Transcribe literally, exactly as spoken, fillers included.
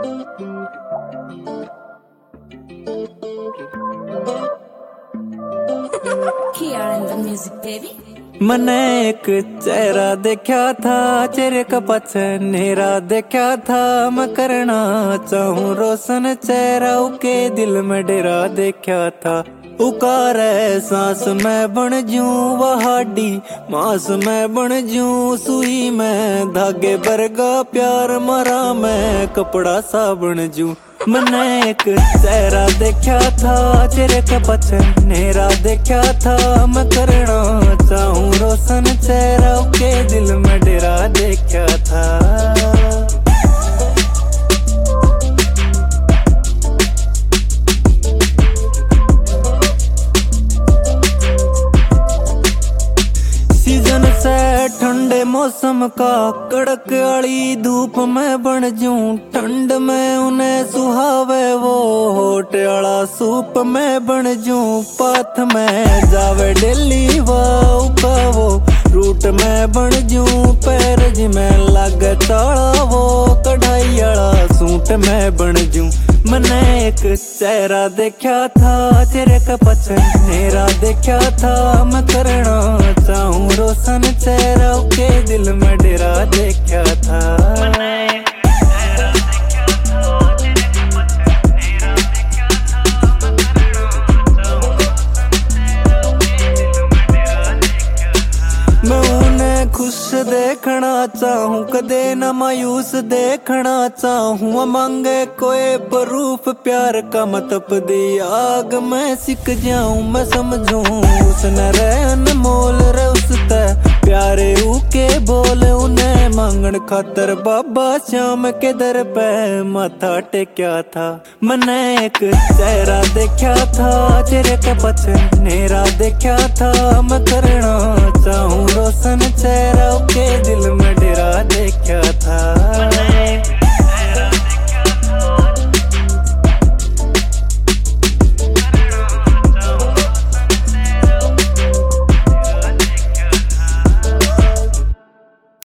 मैंने एक चेहरा देखा था, चेहरे का पीछे नेरा देखा था। मैं करना चाहूँ रोशन चेहरा, उके दिल में डेरा देखा था। उकार सांस में बन जूं वहाडी, मांस में बन जूं सुई में धागे बरगा प्यार मारा मैं कपड़ा सा बन जूं। मैंने एक चेहरा देखा था, चेहरे के पीछे नेरा देखा था। मैं करना चाहूँ रोशन चेहरा, के दिल में डेरा देखा था। ठंडे मौसम का कड़क आली धूप में बन जूं, ठंड में उन्हें सुहावे वो होट आला सूप में बन जूं। पाथ में जावे डेली वाऊ का वो रूट में बन जूं, पैर जिमें लागे ताला वो कढ़ाई आला सूट में बन जूं। मैंने एक चेहरा देखा था, चेहरे का पीछे नेरा देखा था। मैं करना चाहूँ रोशन चेहरा, के दिल में डेरा देखा था। मैं उन्हें खुश देखना चाहूँ, कदे न मायूस देखना चाहूँ। मांगे कोई प्रूफ प्यार का मतलब दी आग मैं सीख जाऊँ। मैं समझूँ उसने रे अनमोल रे उसते प्यारे उके बोल, उन्हें मांगन खातर बाबा श्याम के दर पे माथा टेक्या था। मैंने एक चेहरा देखा था, चेहरे के पीछे नेरा देखा था। मैं करना चाहूँ रोशन चेहरा, के दिल में डेरा देखा था।